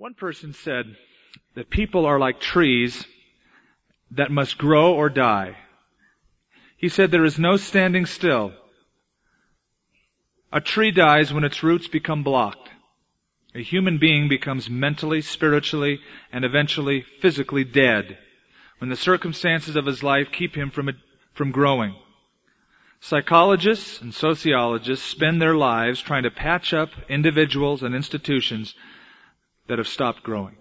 One person said that people are like trees that must grow or die. He said there is no standing still. A tree dies when its roots become blocked. A human being becomes mentally, spiritually, and eventually physically dead when the circumstances of his life keep him from growing. Psychologists and sociologists spend their lives trying to patch up individuals and institutions that have stopped growing.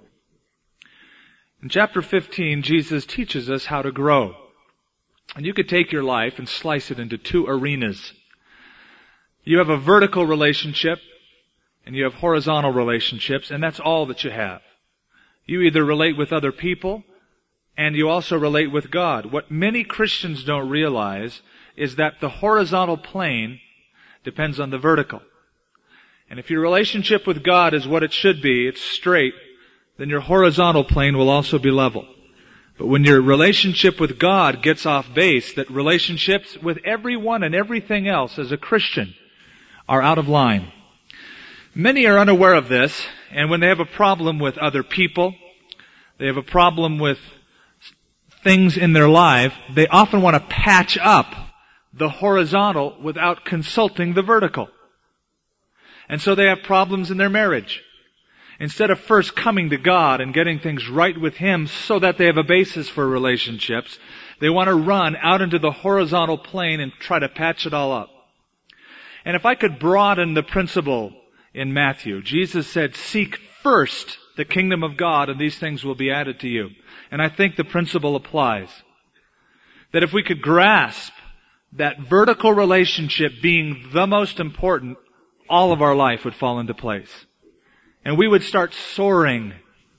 In chapter 15, Jesus teaches us how to grow. And you could take your life and slice it into two arenas. You have a vertical relationship and you have horizontal relationships, and that's all that you have. You either relate with other people and you also relate with God. What many Christians don't realize is that the horizontal plane depends on the vertical. And if your relationship with God is what it should be, it's straight, then your horizontal plane will also be level. But when your relationship with God gets off base, that relationships with everyone and everything else as a Christian are out of line. Many are unaware of this, and when they have a problem with other people, they have a problem with things in their life, they often want to patch up the horizontal without consulting the vertical. And so they have problems in their marriage. Instead of first coming to God and getting things right with Him so that they have a basis for relationships, they want to run out into the horizontal plane and try to patch it all up. And if I could broaden the principle in Matthew, Jesus said, "Seek first the kingdom of God, and these things will be added to you." And I think the principle applies. That if we could grasp that vertical relationship being the most important, all of our life would fall into place. And we would start soaring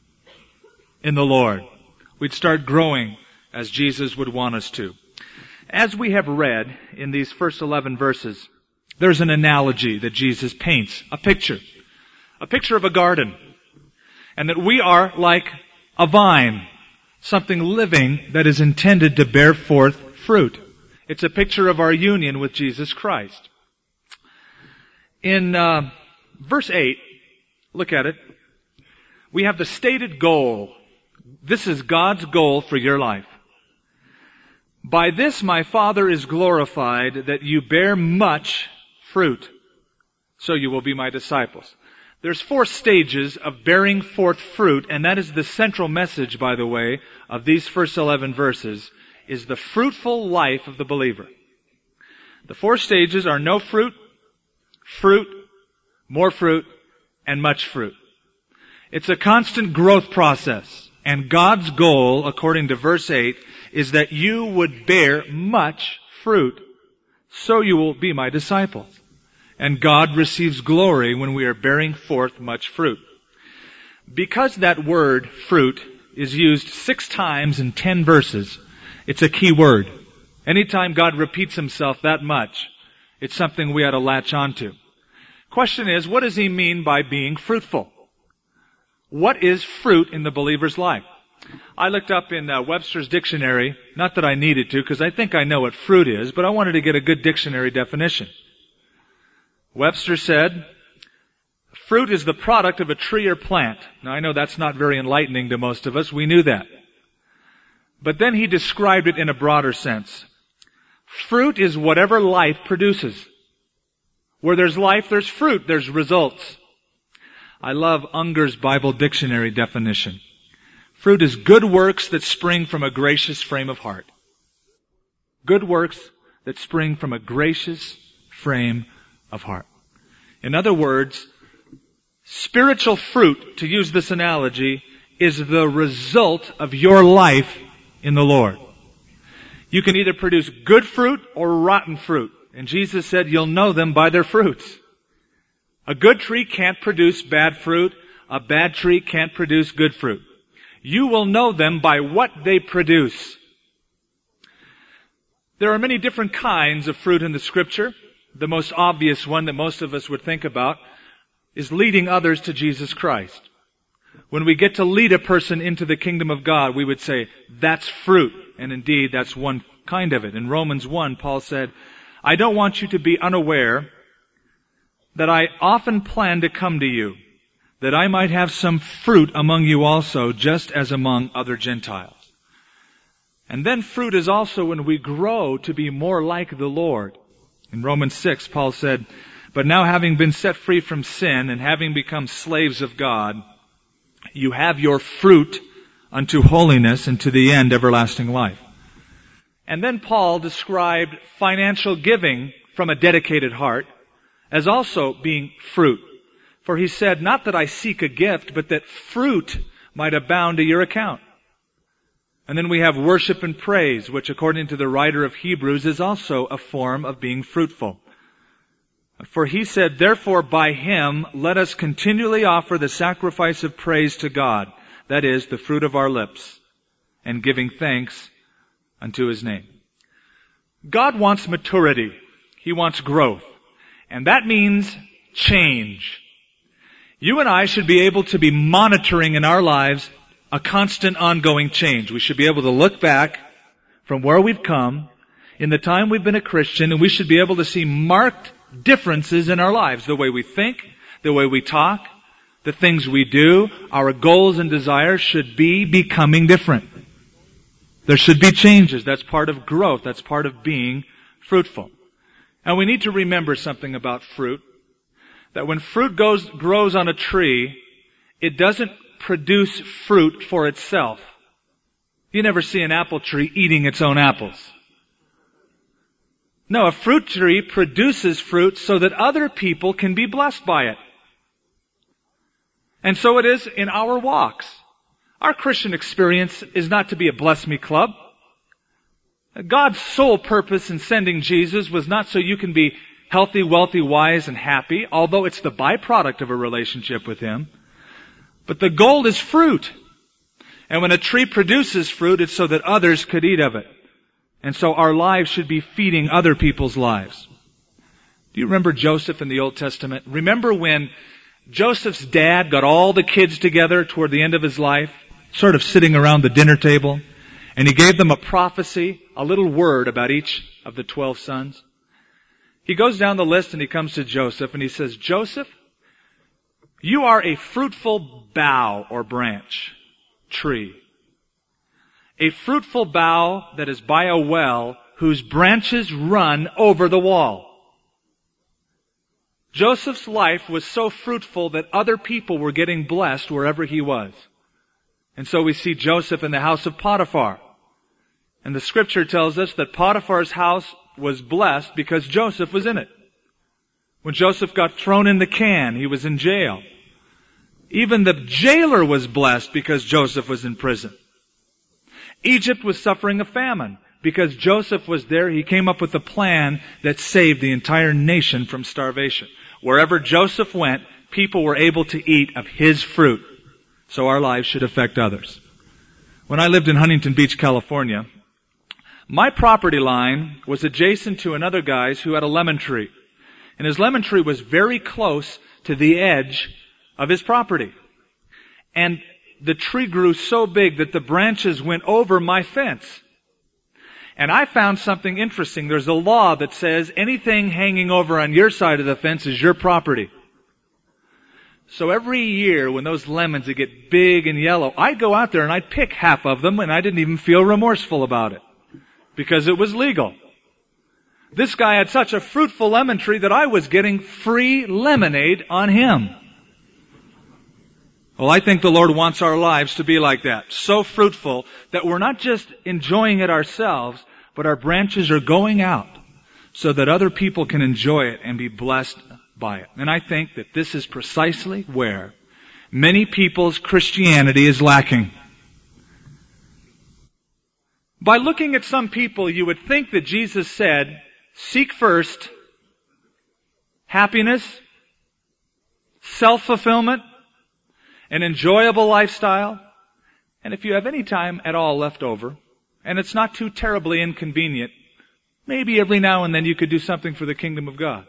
in the Lord. We'd start growing as Jesus would want us to. As we have read in these first 11 verses, there's an analogy that Jesus paints, a picture of a garden. And that we are like a vine, something living that is intended to bear forth fruit. It's a picture of our union with Jesus Christ. In verse 8, look at it. We have the stated goal. This is God's goal for your life. "By this my Father is glorified, that you bear much fruit, so you will be my disciples." There's 4 stages of bearing forth fruit, and that is the central message, by the way, of these first 11 verses, is the fruitful life of the believer. The 4 stages are no fruit, fruit, more fruit, and much fruit. It's a constant growth process. And God's goal, according to verse 8, is that you would bear much fruit, so you will be my disciples. And God receives glory when we are bearing forth much fruit. Because that word, fruit, is used 6 times in 10 verses, it's a key word. Anytime God repeats Himself that much, it's something we ought to latch onto. Question is, what does He mean by being fruitful? What is fruit in the believer's life? I looked up in Webster's dictionary, not that I needed to, because I think I know what fruit is, but I wanted to get a good dictionary definition. Webster said, fruit is the product of a tree or plant. Now I know that's not very enlightening to most of us. We knew that. But then he described it in a broader sense. Fruit is whatever life produces. Where there's life, there's fruit, there's results. I love Unger's Bible Dictionary definition. Fruit is good works that spring from a gracious frame of heart. Good works that spring from a gracious frame of heart. In other words, spiritual fruit, to use this analogy, is the result of your life in the Lord. You can either produce good fruit or rotten fruit. And Jesus said, you'll know them by their fruits. A good tree can't produce bad fruit. A bad tree can't produce good fruit. You will know them by what they produce. There are many different kinds of fruit in the Scripture. The most obvious one that most of us would think about is leading others to Jesus Christ. When we get to lead a person into the kingdom of God, we would say, that's fruit. And indeed, that's one kind of it. In Romans 1, Paul said, I don't want you to be unaware that I often plan to come to you, that I might have some fruit among you also, just as among other Gentiles. And then fruit is also when we grow to be more like the Lord. In Romans 6, Paul said, "But now having been set free from sin and having become slaves of God, you have your fruit unto holiness and to the end everlasting life." And then Paul described financial giving from a dedicated heart as also being fruit. For he said, "Not that I seek a gift, but that fruit might abound to your account." And then we have worship and praise, which according to the writer of Hebrews is also a form of being fruitful. For he said, "Therefore by him let us continually offer the sacrifice of praise to God, that is, the fruit of our lips, and giving thanks unto his name." God wants maturity. He wants growth. And that means change. You and I should be able to be monitoring in our lives a constant ongoing change. We should be able to look back from where we've come in the time we've been a Christian, and we should be able to see marked differences in our lives. The way we think, the way we talk, the things we do, our goals and desires should be becoming different. There should be changes. That's part of growth. That's part of being fruitful. And we need to remember something about fruit. That when fruit grows on a tree, it doesn't produce fruit for itself. You never see an apple tree eating its own apples. No, a fruit tree produces fruit so that other people can be blessed by it. And so it is in our walks. Our Christian experience is not to be a bless me club. God's sole purpose in sending Jesus was not so you can be healthy, wealthy, wise, and happy, although it's the byproduct of a relationship with Him. But the goal is fruit. And when a tree produces fruit, it's so that others could eat of it. And so our lives should be feeding other people's lives. Do you remember Joseph in the Old Testament? Remember when Joseph's dad got all the kids together toward the end of his life, sort of sitting around the dinner table, and he gave them a prophecy, a little word about each of the 12 sons? He goes down the list and he comes to Joseph and he says, "Joseph, you are a fruitful bough or branch, tree. A fruitful bough that is by a well whose branches run over the wall." Joseph's life was so fruitful that other people were getting blessed wherever he was. And so we see Joseph in the house of Potiphar. And the scripture tells us that Potiphar's house was blessed because Joseph was in it. When Joseph got thrown in the can, he was in jail. Even the jailer was blessed because Joseph was in prison. Egypt was suffering a famine. Because Joseph was there, he came up with a plan that saved the entire nation from starvation. Wherever Joseph went, people were able to eat of his fruit. So our lives should affect others. When I lived in Huntington Beach, California, my property line was adjacent to another guy's who had a lemon tree. And his lemon tree was very close to the edge of his property. And the tree grew so big that the branches went over my fence. And I found something interesting. There's a law that says anything hanging over on your side of the fence is your property. So every year when those lemons would get big and yellow, I'd go out there and I'd pick half of them and I didn't even feel remorseful about it. Because it was legal. This guy had such a fruitful lemon tree that I was getting free lemonade on him. Well, I think the Lord wants our lives to be like that. So fruitful that we're not just enjoying it ourselves, but our branches are going out so that other people can enjoy it and be blessed by it. And I think that this is precisely where many people's Christianity is lacking. By looking at some people, you would think that Jesus said, seek first happiness, self-fulfillment, an enjoyable lifestyle, and if you have any time at all left over, and it's not too terribly inconvenient, maybe every now and then you could do something for the kingdom of God.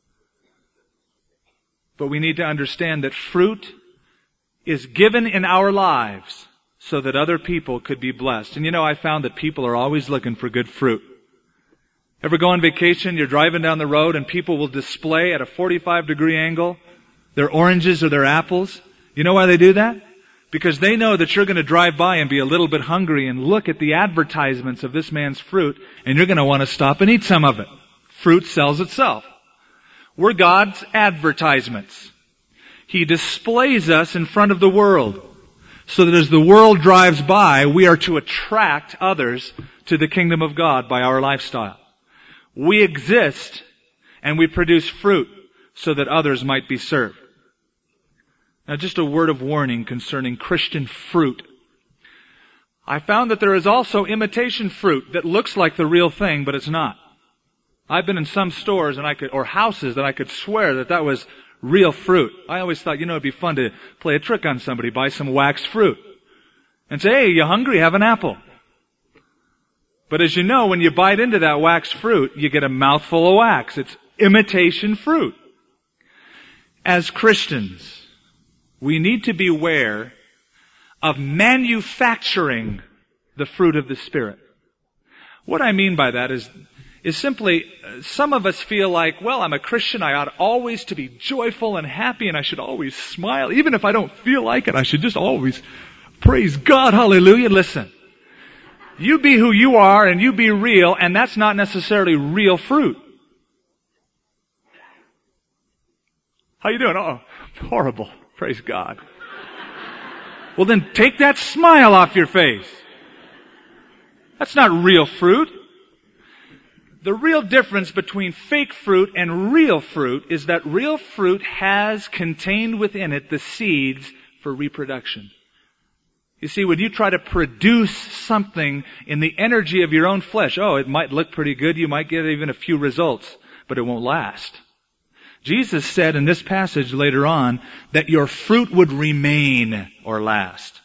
But we need to understand that fruit is given in our lives so that other people could be blessed. And you know, I found that people are always looking for good fruit. Ever go on vacation, you're driving down the road and people will display at a 45-degree angle their oranges or their apples, You know why they do that? Because they know that you're going to drive by and be a little bit hungry and look at the advertisements of this man's fruit, and you're going to want to stop and eat some of it. Fruit sells itself. We're God's advertisements. He displays us in front of the world, so that as the world drives by, we are to attract others to the kingdom of God by our lifestyle. We exist and we produce fruit so that others might be served. Now, just a word of warning concerning Christian fruit. I found that there is also imitation fruit that looks like the real thing, but it's not. I've been in some stores or houses that I could swear that was real fruit. I always thought, it'd be fun to play a trick on somebody, buy some waxed fruit, and say, hey, you hungry? Have an apple. But as you know, when you bite into that waxed fruit, you get a mouthful of wax. It's imitation fruit. As Christians, we need to beware of manufacturing the fruit of the Spirit. What I mean by that is simply, some of us feel like, well, I'm a Christian, I ought always to be joyful and happy, and I should always smile. Even if I don't feel like it, I should just always praise God, hallelujah. Listen, you be who you are and you be real, and that's not necessarily real fruit. How you doing? Oh, horrible. Praise God. Well, then take that smile off your face. That's not real fruit. The real difference between fake fruit and real fruit is that real fruit has contained within it the seeds for reproduction. You see, when you try to produce something in the energy of your own flesh, it might look pretty good, you might get even a few results, but it won't last. Jesus said in this passage later on that your fruit would remain or last.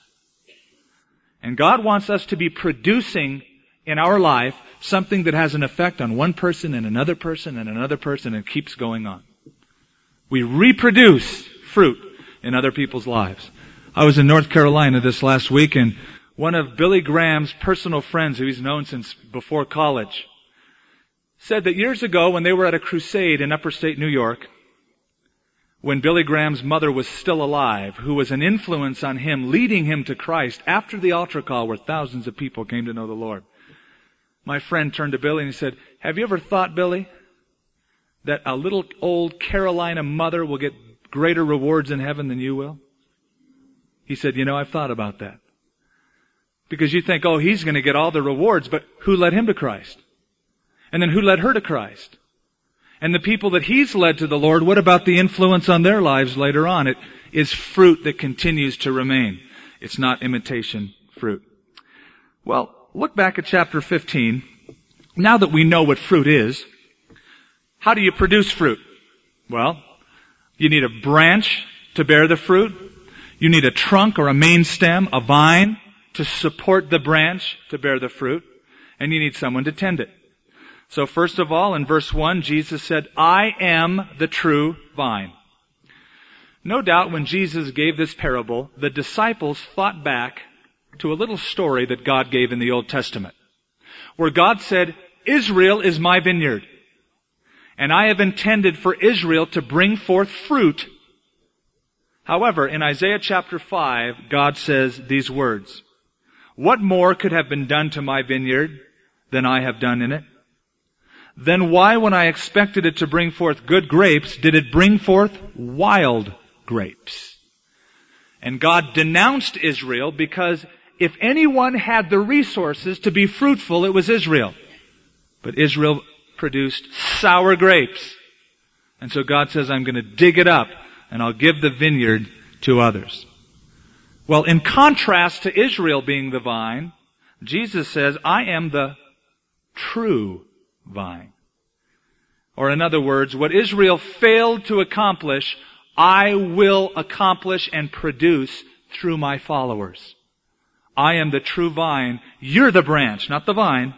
And God wants us to be producing in our life something that has an effect on one person and another person and another person, and keeps going on. We reproduce fruit in other people's lives. I was in North Carolina this last week, and one of Billy Graham's personal friends, who he's known since before college, said that years ago when they were at a crusade in upstate New York, when Billy Graham's mother was still alive, who was an influence on him, leading him to Christ after the altar call where thousands of people came to know the Lord. My friend turned to Billy and he said, have you ever thought, Billy, that a little old Carolina mother will get greater rewards in heaven than you will? He said, I've thought about that. Because you think, he's going to get all the rewards, but who led him to Christ? And then who led her to Christ? And the people that he's led to the Lord, what about the influence on their lives later on? It is fruit that continues to remain. It's not imitation fruit. Well, look back at chapter 15. Now that we know what fruit is, how do you produce fruit? Well, you need a branch to bear the fruit. You need a trunk or a main stem, a vine, to support the branch to bear the fruit. And you need someone to tend it. So first of all, in verse 1, Jesus said, I am the true vine. No doubt when Jesus gave this parable, the disciples thought back to a little story that God gave in the Old Testament, where God said, Israel is my vineyard, and I have intended for Israel to bring forth fruit. However, in Isaiah chapter 5, God says these words, what more could have been done to my vineyard than I have done in it? Then why, when I expected it to bring forth good grapes, did it bring forth wild grapes? And God denounced Israel because if anyone had the resources to be fruitful, it was Israel. But Israel produced sour grapes. And so God says, I'm going to dig it up and I'll give the vineyard to others. Well, in contrast to Israel being the vine, Jesus says, I am the true vine. Or in other words, what Israel failed to accomplish, I will accomplish and produce through my followers. I am the true vine. You're the branch, not the vine.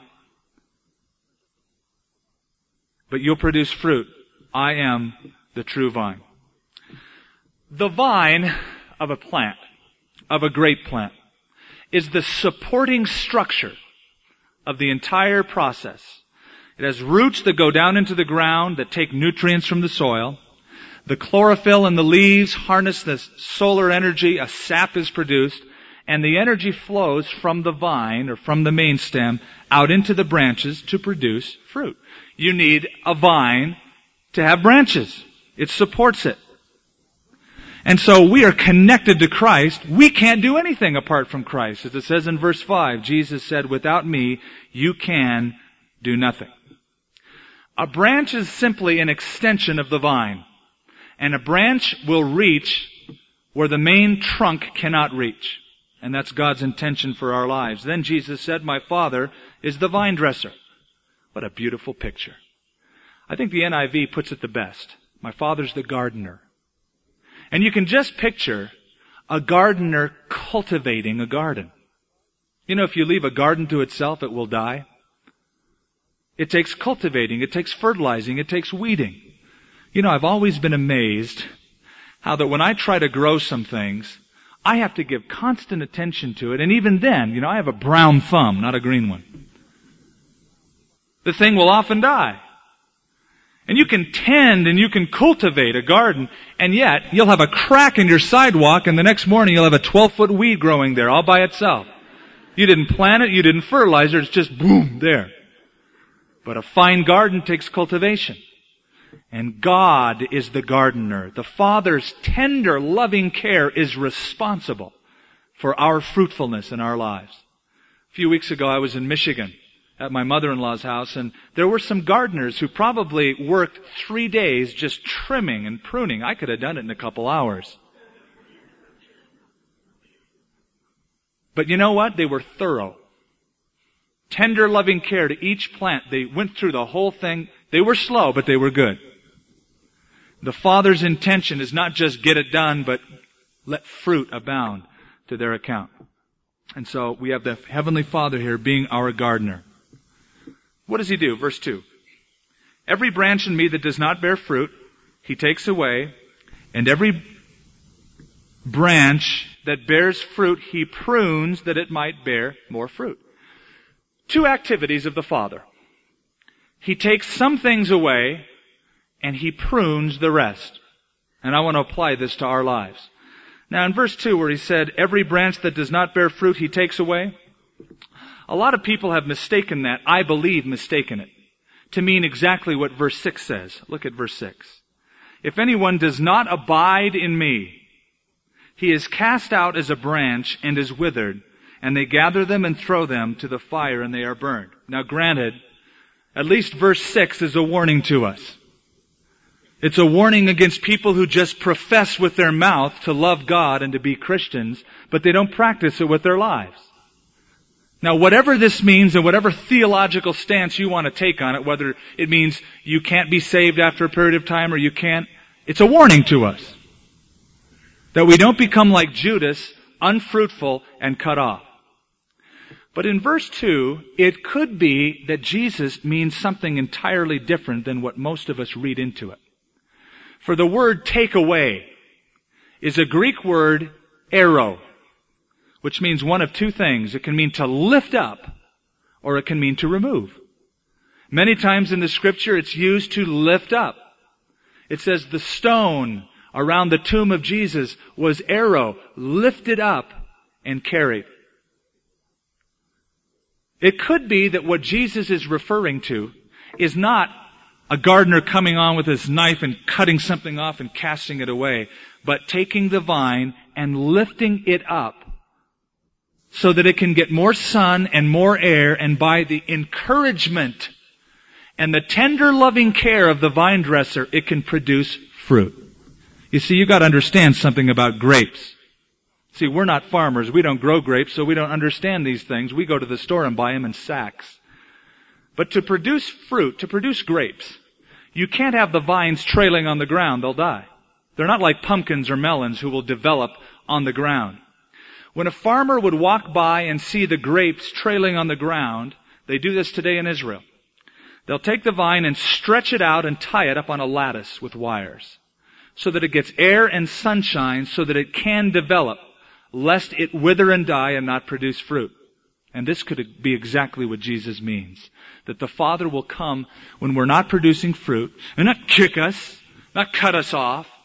But you'll produce fruit. I am the true vine. The vine of a plant, of a grape plant, is the supporting structure of the entire process. It has roots that go down into the ground that take nutrients from the soil. The chlorophyll in the leaves harness the solar energy, a sap is produced, and the energy flows from the vine or from the main stem out into the branches to produce fruit. You need a vine to have branches. It supports it. And so we are connected to Christ. We can't do anything apart from Christ. As it says in verse 5, Jesus said, "Without me, you can do nothing." A branch is simply an extension of the vine. And a branch will reach where the main trunk cannot reach. And that's God's intention for our lives. Then Jesus said, "My Father is the vine dresser." What a beautiful picture. I think the NIV puts it the best. My Father's the gardener. And you can just picture a gardener cultivating a garden. You know, if you leave a garden to itself, it will die. It takes cultivating, it takes fertilizing, it takes weeding. You know, I've always been amazed how that when I try to grow some things, I have to give constant attention to it. And even then, you know, I have a brown thumb, not a green one. The thing will often die. And you can tend and you can cultivate a garden, and yet you'll have a crack in your sidewalk, and the next morning you'll have a 12-foot weed growing there all by itself. You didn't plant it, you didn't fertilize it, it's just boom, there. But a fine garden takes cultivation. And God is the gardener. The Father's tender, loving care is responsible for our fruitfulness in our lives. A few weeks ago I was in Michigan at my mother-in-law's house, and there were some gardeners who probably worked 3 days just trimming and pruning. I could have done it in a couple hours. But you know what? They were thorough. Tender, loving care to each plant. They went through the whole thing. They were slow, but they were good. The Father's intention is not just get it done, but let fruit abound to their account. And so we have the Heavenly Father here being our gardener. What does He do? Verse 2. "Every branch in me that does not bear fruit, He takes away, and every branch that bears fruit, He prunes that it might bear more fruit." Two activities of the Father. He takes some things away, and He prunes the rest. And I want to apply this to our lives. Now in verse 2 where He said, "Every branch that does not bear fruit He takes away," a lot of people have mistaken that, I believe mistaken it, to mean exactly what verse 6 says. Look at verse 6. "If anyone does not abide in me, he is cast out as a branch and is withered, and they gather them and throw them to the fire, and they are burned." Now granted, at least verse 6 is a warning to us. It's a warning against people who just profess with their mouth to love God and to be Christians, but they don't practice it with their lives. Now whatever this means and whatever theological stance you want to take on it, whether it means you can't be saved after a period of time or you can't, it's a warning to us. That we don't become like Judas, unfruitful and cut off. But in verse 2, it could be that Jesus means something entirely different than what most of us read into it. For the word take away is a Greek word, airo, which means one of two things. It can mean to lift up, or it can mean to remove. Many times in the Scripture it's used to lift up. It says the stone around the tomb of Jesus was airo, lifted up and carried. It could be that what Jesus is referring to is not a gardener coming on with his knife and cutting something off and casting it away, but taking the vine and lifting it up so that it can get more sun and more air, and by the encouragement and the tender loving care of the vine dresser, it can produce fruit. You see, you've got to understand something about grapes. See, we're not farmers. We don't grow grapes, so we don't understand these things. We go to the store and buy them in sacks. But to produce fruit, to produce grapes, you can't have the vines trailing on the ground. They'll die. They're not like pumpkins or melons who will develop on the ground. When a farmer would walk by and see the grapes trailing on the ground, they do this today in Israel. They'll take the vine and stretch it out and tie it up on a lattice with wires so that it gets air and sunshine so that it can develop, lest it wither and die and not produce fruit. And this could be exactly what Jesus means. That the Father will come when we're not producing fruit and not kick us, not cut us off,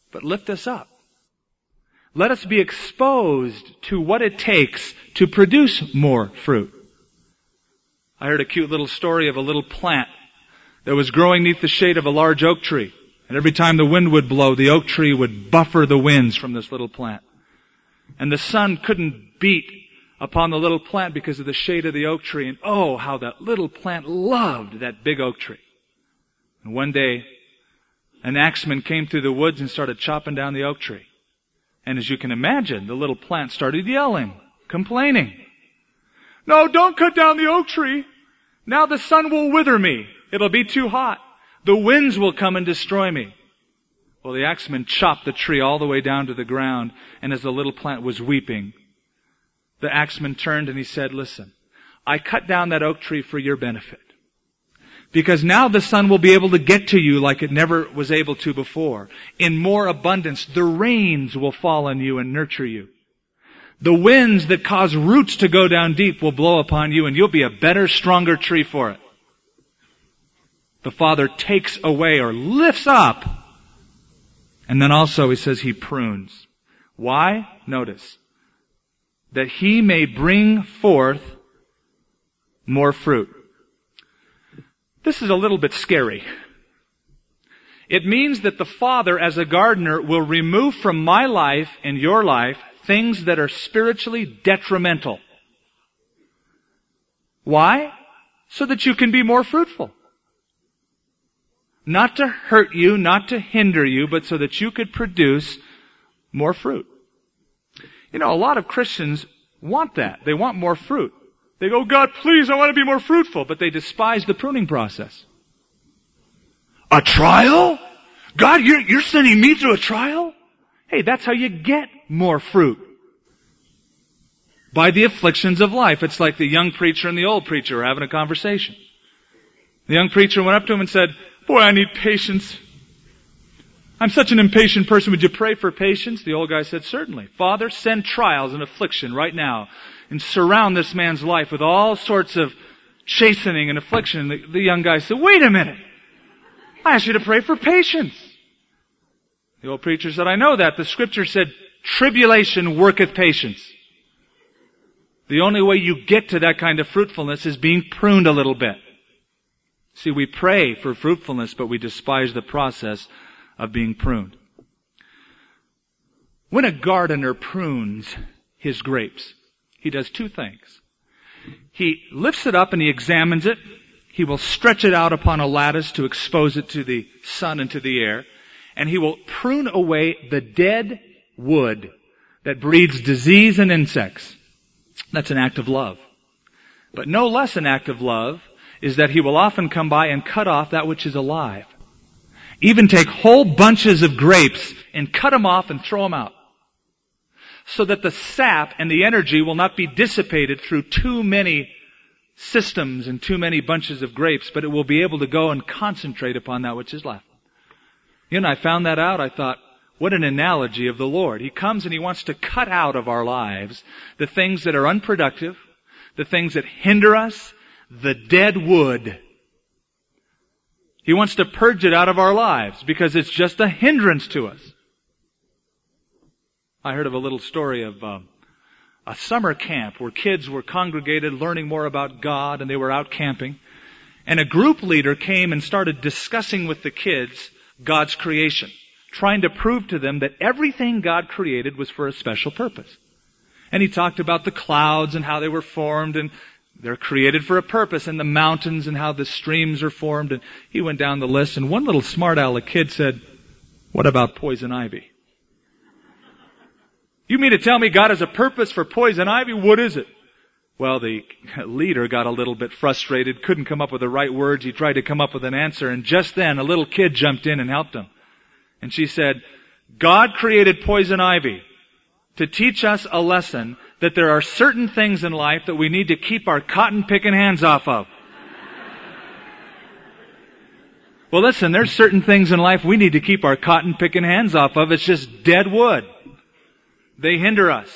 but lift us up. Let us be exposed to what it takes to produce more fruit. I heard a cute little story of a little plant that was growing neath the shade of a large oak tree. And every time the wind would blow, the oak tree would buffer the winds from this little plant. And the sun couldn't beat upon the little plant because of the shade of the oak tree. And oh, how that little plant loved that big oak tree. And one day, an axeman came through the woods and started chopping down the oak tree. And as you can imagine, the little plant started yelling, complaining. No, don't cut down the oak tree. Now the sun will wither me. It'll be too hot. The winds will come and destroy me. Well, the axeman chopped the tree all the way down to the ground, and as the little plant was weeping, the axeman turned and he said, listen, I cut down that oak tree for your benefit. Because now the sun will be able to get to you like it never was able to before. In more abundance, the rains will fall on you and nurture you. The winds that cause roots to go down deep will blow upon you, and you'll be a better, stronger tree for it. The Father takes away or lifts up. And then also he says he prunes. Why? Notice. That he may bring forth more fruit. This is a little bit scary. It means that the Father, as a gardener, will remove from my life and your life things that are spiritually detrimental. Why? So that you can be more fruitful. Not to hurt you, not to hinder you, but so that you could produce more fruit. You know, a lot of Christians want that. They want more fruit. They go, God, please, I want to be more fruitful. But they despise the pruning process. A trial? God, you're sending me through a trial? Hey, that's how you get more fruit. By the afflictions of life. It's like the young preacher and the old preacher are having a conversation. The young preacher went up to him and said, boy, I need patience. I'm such an impatient person. Would you pray for patience? The old guy said, certainly. Father, send trials and affliction right now and surround this man's life with all sorts of chastening and affliction. The young guy said, wait a minute. I asked you to pray for patience. The old preacher said, I know that. The scripture said, tribulation worketh patience. The only way you get to that kind of fruitfulness is being pruned a little bit. See, we pray for fruitfulness, but we despise the process of being pruned. When a gardener prunes his grapes, he does two things. He lifts it up and he examines it. He will stretch it out upon a lattice to expose it to the sun and to the air. And he will prune away the dead wood that breeds disease and insects. That's an act of love. But no less an act of love is that he will often come by and cut off that which is alive. Even take whole bunches of grapes and cut them off and throw them out. So that the sap and the energy will not be dissipated through too many systems and too many bunches of grapes, but it will be able to go and concentrate upon that which is left. You know, I found that out. I thought, what an analogy of the Lord. He comes and He wants to cut out of our lives the things that are unproductive, the things that hinder us, the dead wood. He wants to purge it out of our lives because it's just a hindrance to us. I heard of a little story of a summer camp where kids were congregated learning more about God, and they were out camping. And a group leader came and started discussing with the kids God's creation, trying to prove to them that everything God created was for a special purpose. And he talked about the clouds and how they were formed, and they're created for a purpose, and the mountains and how the streams are formed. And he went down the list, and one little smart aleck kid said, what about poison ivy? You mean to tell me God has a purpose for poison ivy? What is it? Well, the leader got a little bit frustrated, couldn't come up with the right words. He tried to come up with an answer, and just then a little kid jumped in and helped him. And she said, God created poison ivy to teach us a lesson that there are certain things in life that we need to keep our cotton-picking hands off of. Well, listen, there's certain things in life we need to keep our cotton-picking hands off of. It's just dead wood. They hinder us.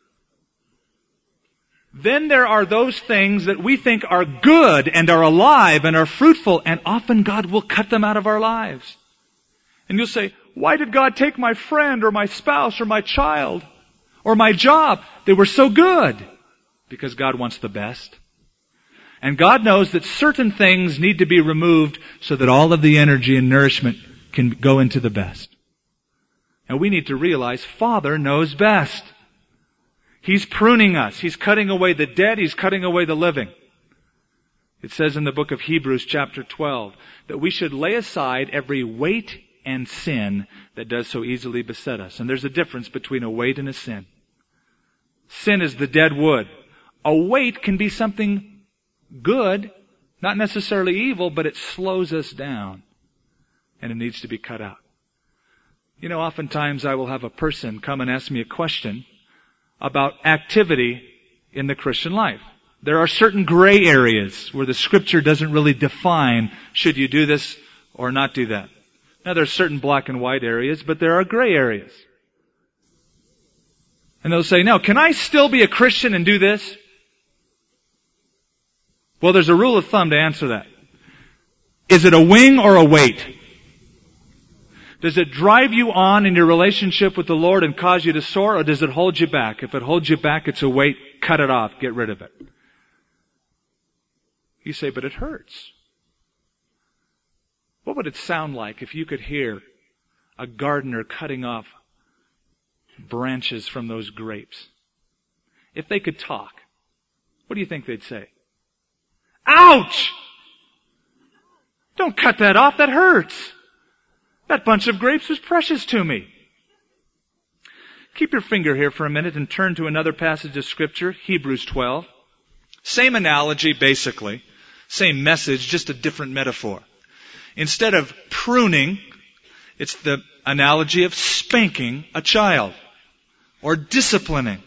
Then there are those things that we think are good and are alive and are fruitful, and often God will cut them out of our lives. And you'll say, Why did God take my friend or my spouse or my child or my job? They were so good. Because God wants the best. And God knows that certain things need to be removed so that all of the energy and nourishment can go into the best. And we need to realize Father knows best. He's pruning us. He's cutting away the dead. He's cutting away the living. It says in the book of Hebrews chapter 12 that we should lay aside every weight and sin that does so easily beset us. And there's a difference between a weight and a sin. Sin is the dead wood. A weight can be something good, not necessarily evil, but it slows us down. And it needs to be cut out. You know, oftentimes I will have a person come and ask me a question about activity in the Christian life. There are certain gray areas where the Scripture doesn't really define, should you do this or not do that. Now there are certain black and white areas, but there are gray areas. And they'll say, now, can I still be a Christian and do this? Well, there's a rule of thumb to answer that. Is it a wing or a weight? Does it drive you on in your relationship with the Lord and cause you to soar, or does it hold you back? If it holds you back, it's a weight. Cut it off. Get rid of it. You say, but it hurts. What would it sound like if you could hear a gardener cutting off branches from those grapes? If they could talk, what do you think they'd say? Ouch! Don't cut that off. That hurts. That bunch of grapes was precious to me. Keep your finger here for a minute and turn to another passage of Scripture, Hebrews 12. Same analogy, basically. Same message, just a different metaphor. Instead of pruning, it's the analogy of spanking a child or disciplining.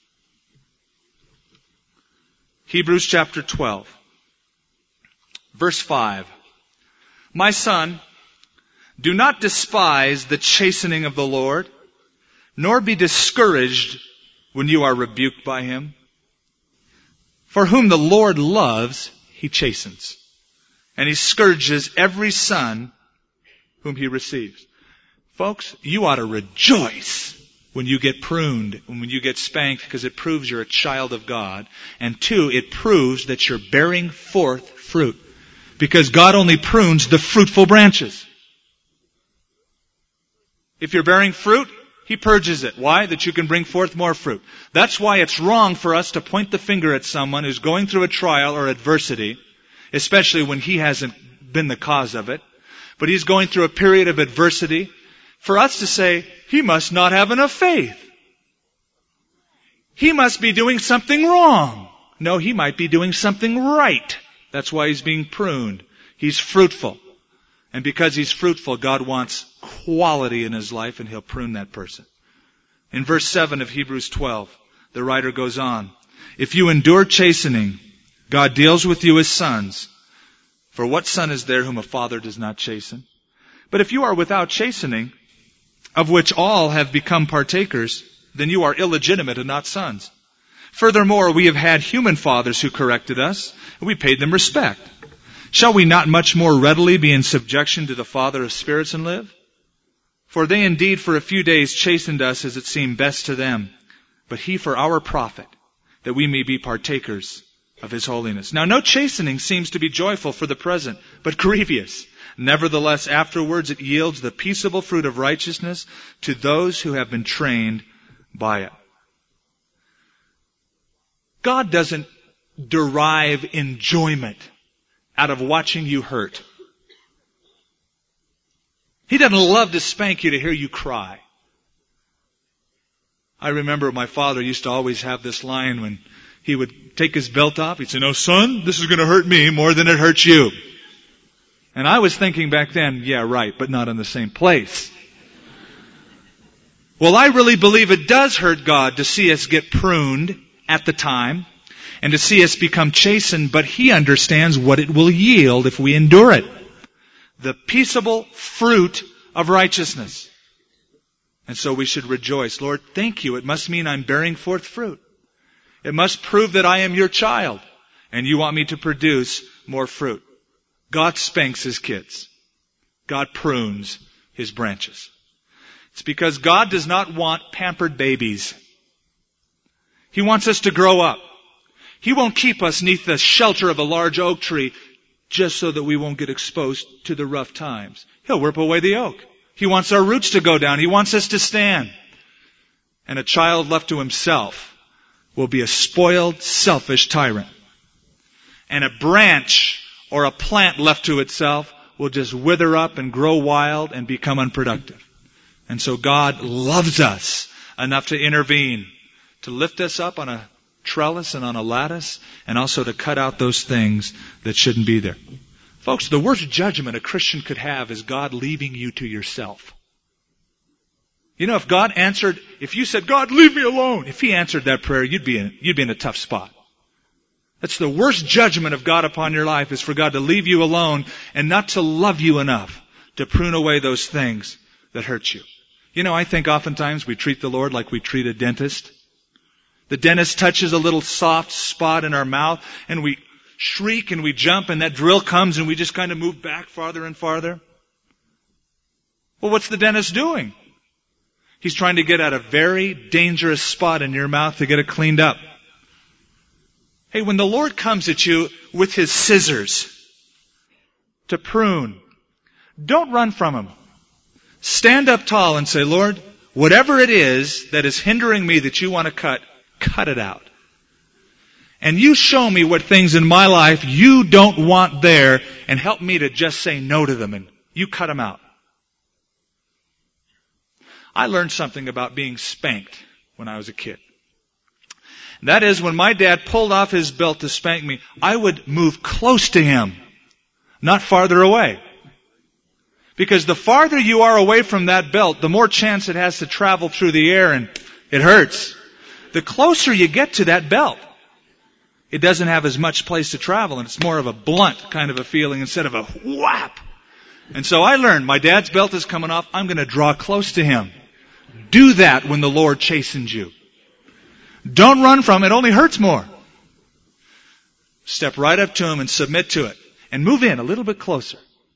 Hebrews chapter 12, verse 5. My son, do not despise the chastening of the Lord, nor be discouraged when you are rebuked by Him. For whom the Lord loves, He chastens, and He scourges every son whom He receives. Folks, you ought to rejoice when you get pruned, when you get spanked, because it proves you're a child of God. And two, it proves that you're bearing forth fruit. Because God only prunes the fruitful branches. If you're bearing fruit, He purges it. Why? That you can bring forth more fruit. That's why it's wrong for us to point the finger at someone who's going through a trial or adversity, especially when he hasn't been the cause of it, but he's going through a period of adversity, for us to say, he must not have enough faith. He must be doing something wrong. No, he might be doing something right. That's why he's being pruned. He's fruitful. And because he's fruitful, God wants quality in his life, and He'll prune that person. In verse 7 of Hebrews 12, the writer goes on, if you endure chastening, God deals with you as sons. For what son is there whom a father does not chasten? But if you are without chastening, of which all have become partakers, then you are illegitimate and not sons. Furthermore, we have had human fathers who corrected us, and we paid them respect. Shall we not much more readily be in subjection to the Father of spirits and live? For they indeed for a few days chastened us as it seemed best to them, but He for our profit, that we may be partakers of His holiness. Now no chastening seems to be joyful for the present, but grievous. Nevertheless, afterwards it yields the peaceable fruit of righteousness to those who have been trained by it. God doesn't derive enjoyment out of watching you hurt. He doesn't love to spank you to hear you cry. I remember my father used to always have this line when he would take his belt off. He'd say, no, son, this is going to hurt me more than it hurts you. And I was thinking back then, yeah, right, but not in the same place. Well, I really believe it does hurt God to see us get pruned at the time and to see us become chastened, but He understands what it will yield if we endure it. The peaceable fruit of righteousness. And so we should rejoice. Lord, thank you. It must mean I'm bearing forth fruit. It must prove that I am your child, and you want me to produce more fruit. God spanks His kids. God prunes His branches. It's because God does not want pampered babies. He wants us to grow up. He won't keep us neath the shelter of a large oak tree just so that we won't get exposed to the rough times. He'll rip away the oak. He wants our roots to go down. He wants us to stand. And a child left to himself will be a spoiled, selfish tyrant. And a branch or a plant left to itself will just wither up and grow wild and become unproductive. And so God loves us enough to intervene, to lift us up on a trellis and on a lattice, and also to cut out those things that shouldn't be there. Folks, the worst judgment a Christian could have is God leaving you to yourself. You know, if you said, God, leave me alone, if He answered that prayer, you'd be in a tough spot. That's the worst judgment of God upon your life, is for God to leave you alone and not to love you enough to prune away those things that hurt you. You know, I think oftentimes we treat the Lord like we treat a dentist. The dentist touches a little soft spot in our mouth and we shriek and we jump and that drill comes and we just kind of move back farther and farther. Well, what's the dentist doing? He's trying to get at a very dangerous spot in your mouth to get it cleaned up. Hey, when the Lord comes at you with His scissors to prune, don't run from Him. Stand up tall and say, Lord, whatever it is that is hindering me that you want to cut it out. And you show me what things in my life you don't want there, and help me to just say no to them, and you cut them out. I learned something about being spanked when I was a kid. That is, when my dad pulled off his belt to spank me, I would move close to him, not farther away. Because the farther you are away from that belt, the more chance it has to travel through the air and it hurts. The closer you get to that belt, it doesn't have as much place to travel, and it's more of a blunt kind of a feeling instead of a whap. And so I learned, my dad's belt is coming off, I'm going to draw close to him. Do that when the Lord chastens you. Don't run from it, it only hurts more. Step right up to Him and submit to it. And move in a little bit closer.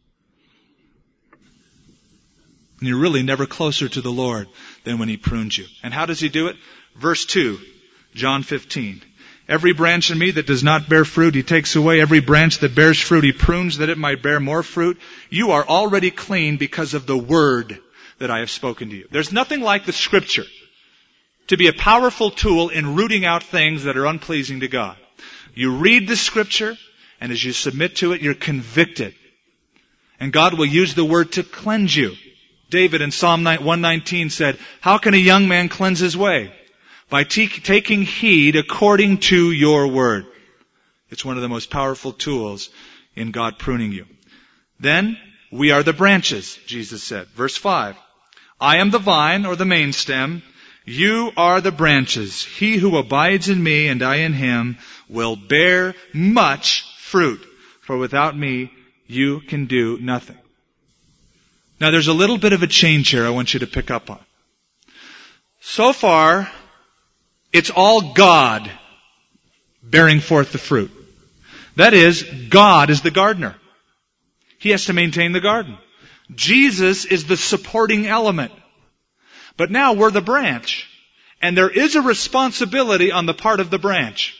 And you're really never closer to the Lord than when He prunes you. And how does He do it? Verse 2, John 15. Every branch in me that does not bear fruit, He takes away. Every branch that bears fruit, He prunes that it might bear more fruit. You are already clean because of the word that I have spoken to you. There's nothing like the Scripture to be a powerful tool in rooting out things that are unpleasing to God. You read the Scripture, and as you submit to it, you're convicted. And God will use the word to cleanse you. David in Psalm 119 said, how can a young man cleanse his way? By taking heed according to your word. It's one of the most powerful tools in God pruning you. Then, we are the branches, Jesus said. Verse 5. I am the vine, or the main stem. You are the branches. He who abides in me and I in him will bear much fruit. For without me, you can do nothing. Now there's a little bit of a change here I want you to pick up on. So far, it's all God bearing forth the fruit. That is, God is the gardener. He has to maintain the garden. Jesus is the supporting element. But now we're the branch. And there is a responsibility on the part of the branch.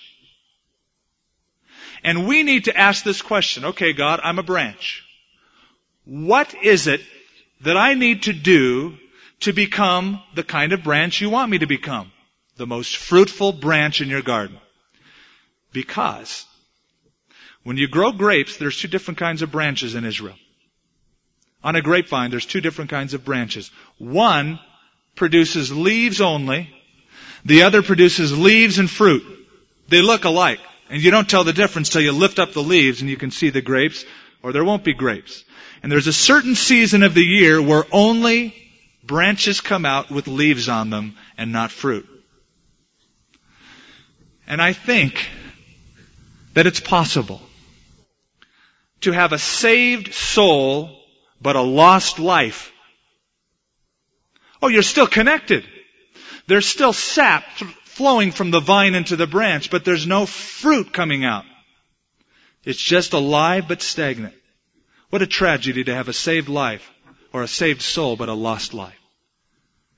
And we need to ask this question. Okay, God, I'm a branch. What is it that I need to do to become the kind of branch you want me to become? The most fruitful branch in your garden. Because when you grow grapes, there's two different kinds of branches in Israel. On a grapevine, there's two different kinds of branches. One produces leaves only. The other produces leaves and fruit. They look alike. And you don't tell the difference till you lift up the leaves and you can see the grapes, or there won't be grapes. And there's a certain season of the year where only branches come out with leaves on them and not fruit. And I think that it's possible to have a saved soul but a lost life. Oh, you're still connected. There's still sap flowing from the vine into the branch, but there's no fruit coming out. It's just alive but stagnant. What a tragedy to have a saved life or a saved soul but a lost life.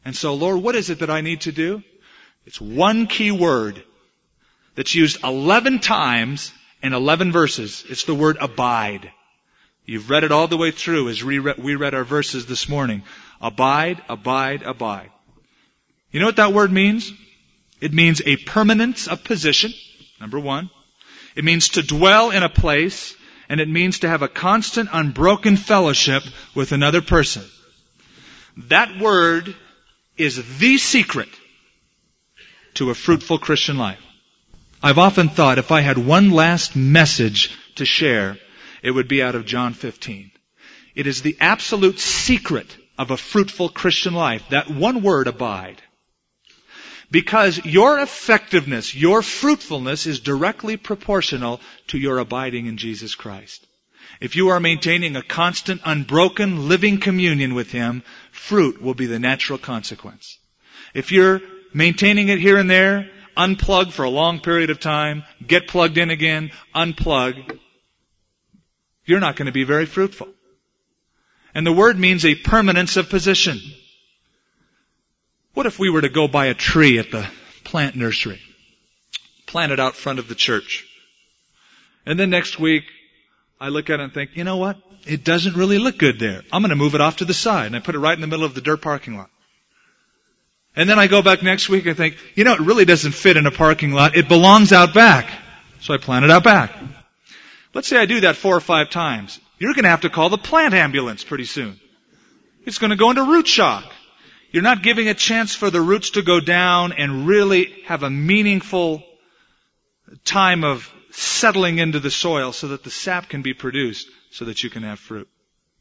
And so, Lord, what is it that I need to do? It's one key word that's used 11 times in 11 verses. It's the word abide. You've read it all the way through as we read our verses this morning. Abide, abide, abide. You know what that word means? It means a permanence of position, number one. It means to dwell in a place, and it means to have a constant, unbroken fellowship with another person. That word is the secret to a fruitful Christian life. I've often thought if I had one last message to share, it would be out of John 15. It is the absolute secret of a fruitful Christian life, that one word, abide. Because your effectiveness, your fruitfulness is directly proportional to your abiding in Jesus Christ. If you are maintaining a constant, unbroken, living communion with Him, fruit will be the natural consequence. If you're maintaining it here and there, unplug for a long period of time, get plugged in again, unplug, you're not going to be very fruitful. And the word means a permanence of position. What if we were to go buy a tree at the plant nursery, plant it out front of the church, and then next week I look at it and think, you know what? It doesn't really look good there. I'm going to move it off to the side, and I put it right in the middle of the dirt parking lot. And then I go back next week and think, you know, it really doesn't fit in a parking lot. It belongs out back. So I plant it out back. Let's say I do that 4 or 5 times. You're going to have to call the plant ambulance pretty soon. It's going to go into root shock. You're not giving a chance for the roots to go down and really have a meaningful time of settling into the soil so that the sap can be produced so that you can have fruit.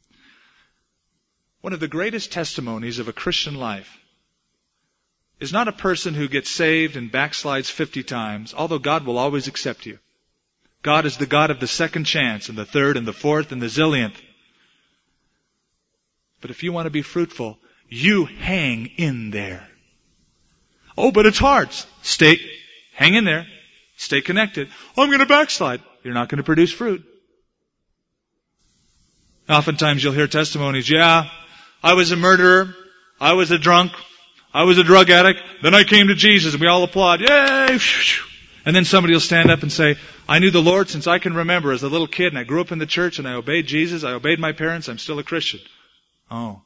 One of the greatest testimonies of a Christian life is not a person who gets saved and backslides 50 times, although God will always accept you. God is the God of the second chance and the third and the fourth and the zillionth. But if you want to be fruitful, you hang in there. Oh, but it's hard. Hang in there. Stay connected. Oh, I'm going to backslide. You're not going to produce fruit. Oftentimes you'll hear testimonies, yeah, I was a murderer, I was a drunk, I was a drug addict, then I came to Jesus, and we all applaud, yay! And then somebody will stand up and say, I knew the Lord since I can remember as a little kid, and I grew up in the church, and I obeyed Jesus, I obeyed my parents, I'm still a Christian. Oh.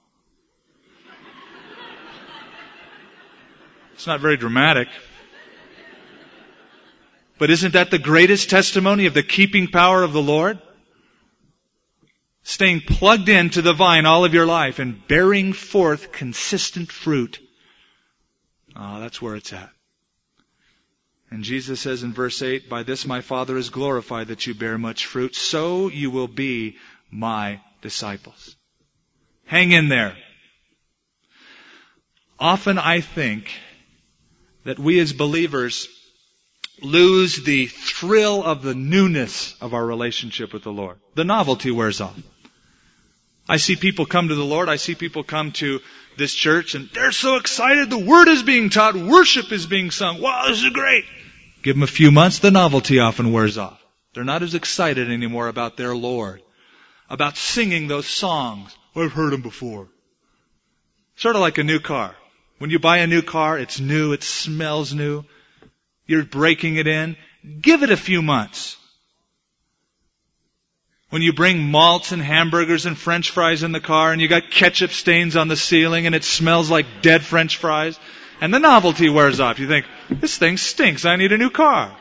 It's not very dramatic. But isn't that the greatest testimony of the keeping power of the Lord? Staying plugged into the vine all of your life and bearing forth consistent fruit. That's where it's at. And Jesus says in verse 8, by this my Father is glorified that you bear much fruit, so you will be my disciples. Hang in there. Often I think that we as believers lose the thrill of the newness of our relationship with the Lord. The novelty wears off. I see people come to the Lord. I see people come to this church and they're so excited. The Word is being taught. Worship is being sung. Wow, this is great. Give them a few months, the novelty often wears off. They're not as excited anymore about their Lord, about singing those songs. I've heard them before. Sort of like a new car. When you buy a new car, it's new, it smells new. You're breaking it in. Give it a few months. When you bring malts and hamburgers and French fries in the car and you got ketchup stains on the ceiling and it smells like dead French fries and the novelty wears off. You think, this thing stinks. I need a new car.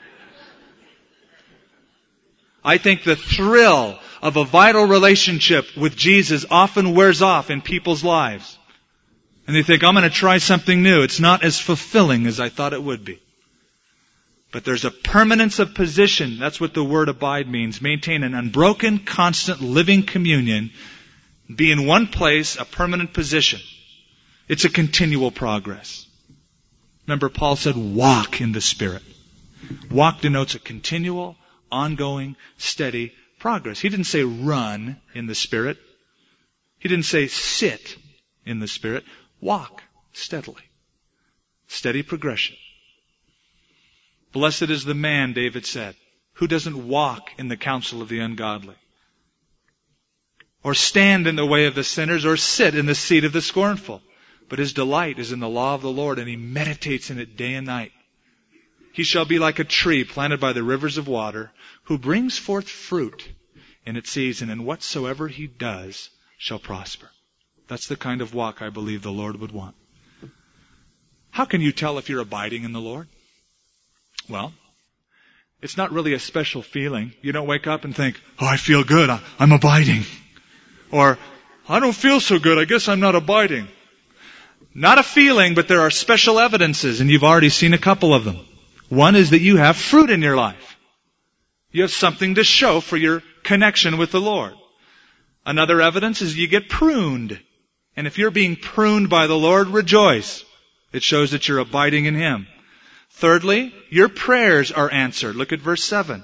I think the thrill of a vital relationship with Jesus often wears off in people's lives. And they think, I'm going to try something new. It's not as fulfilling as I thought it would be. But there's a permanence of position. That's what the word abide means. Maintain an unbroken, constant, living communion. Be in one place, a permanent position. It's a continual progress. Remember, Paul said, walk in the Spirit. Walk denotes a continual, ongoing, steady progress. He didn't say run in the Spirit. He didn't say sit in the Spirit. Walk steadily. Steady progression. Blessed is the man, David said, who doesn't walk in the counsel of the ungodly, or stand in the way of the sinners, or sit in the seat of the scornful. but his delight is in the law of the Lord, and he meditates in it day and night. He shall be like a tree planted by the rivers of water, who brings forth fruit in its season, and whatsoever he does shall prosper. That's the kind of walk I believe the Lord would want. How can you tell if you're abiding in the Lord? Well, it's not really a special feeling. You don't wake up and think, oh, I feel good, I'm abiding. Or, I don't feel so good, I guess I'm not abiding. Not a feeling, but there are special evidences, and you've already seen a couple of them. One is that you have fruit in your life. You have something to show for your connection with the Lord. Another evidence is you get pruned. And if you're being pruned by the Lord, rejoice. It shows that you're abiding in Him. Thirdly, your prayers are answered. Look at verse 7.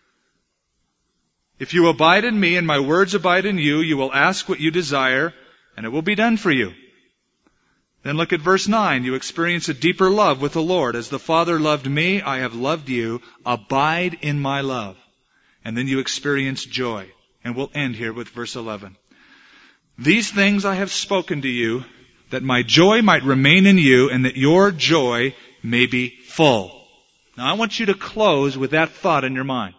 If you abide in me and my words abide in you, you will ask what you desire, and it will be done for you. Then look at verse 9. You experience a deeper love with the Lord. As the Father loved me, I have loved you. Abide in my love. And then you experience joy. And we'll end here with verse 11. These things I have spoken to you, that my joy might remain in you, and that your joy may be full. Now I want you to close with that thought in your mind.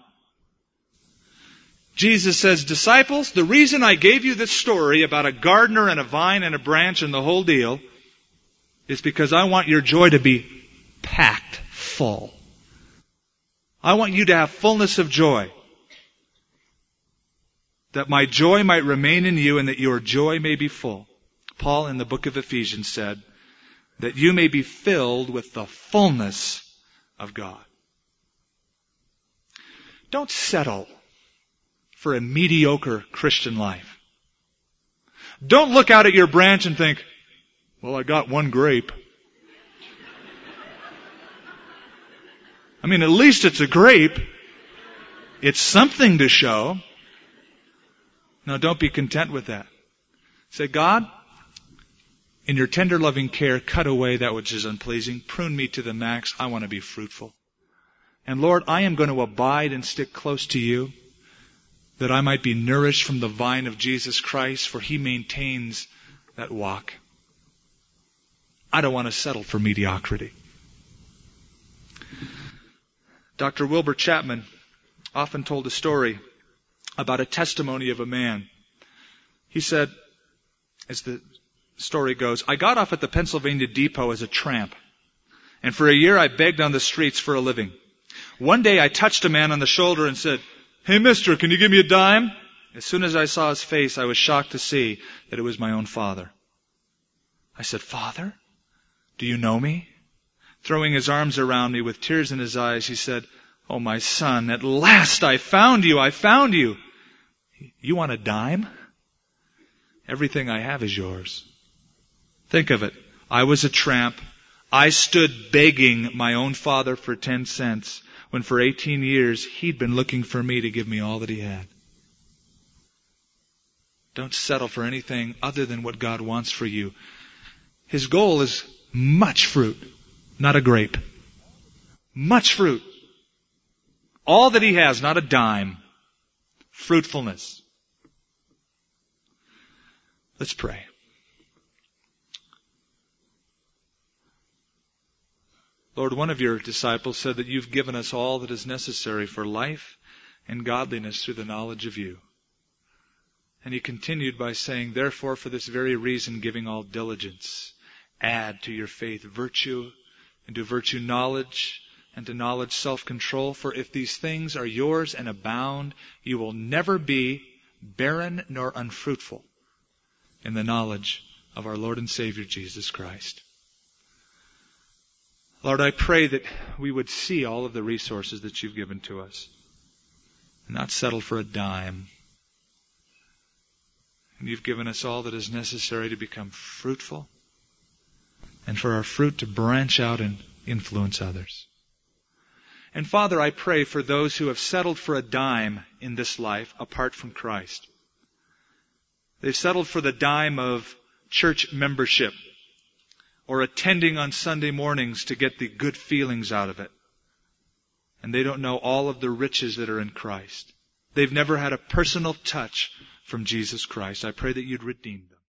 Jesus says, disciples, the reason I gave you this story about a gardener and a vine and a branch and the whole deal is because I want your joy to be packed full. I want you to have fullness of joy. That my joy might remain in you and that your joy may be full. Paul in the book of Ephesians said, that you may be filled with the fullness of God. Don't settle for a mediocre Christian life. Don't look out at your branch and think, well, I got one grape. I mean, at least it's a grape. It's something to show. No, don't be content with that. Say, God, in your tender loving care, cut away that which is unpleasing. Prune me to the max. I want to be fruitful. And Lord, I am going to abide and stick close to you, that I might be nourished from the vine of Jesus Christ, for He maintains that walk. I don't want to settle for mediocrity. Dr. Wilbur Chapman often told a story about a testimony of a man. He said, as the story goes, I got off at the Pennsylvania depot as a tramp, and for a year I begged on the streets for a living. One day I touched a man on the shoulder and said, hey mister, can you give me a dime? As soon as I saw his face, I was shocked to see that it was my own father. I said, Father, do you know me? Throwing his arms around me with tears in his eyes, he said, oh my son, at last I found you, I found you. You want a dime? Everything I have is yours. Think of it. I was a tramp. I stood begging my own father for 10 cents when for 18 years he'd been looking for me to give me all that he had. Don't settle for anything other than what God wants for you. His goal is much fruit, not a grape. Much fruit. All that He has, not a dime. Fruitfulness. Let's pray. Lord, one of your disciples said that you've given us all that is necessary for life and godliness through the knowledge of you. And he continued by saying, therefore, for this very reason, giving all diligence, add to your faith virtue, and to virtue knowledge, and to knowledge self-control. For if these things are yours and abound, you will never be barren nor unfruitful in the knowledge of our Lord and Savior Jesus Christ. Lord, I pray that we would see all of the resources that you've given to us and not settle for a dime. And you've given us all that is necessary to become fruitful and for our fruit to branch out and influence others. And Father, I pray for those who have settled for a dime in this life apart from Christ. They've settled for the dime of church membership or attending on Sunday mornings to get the good feelings out of it. And they don't know all of the riches that are in Christ. They've never had a personal touch from Jesus Christ. I pray that you'd redeem them.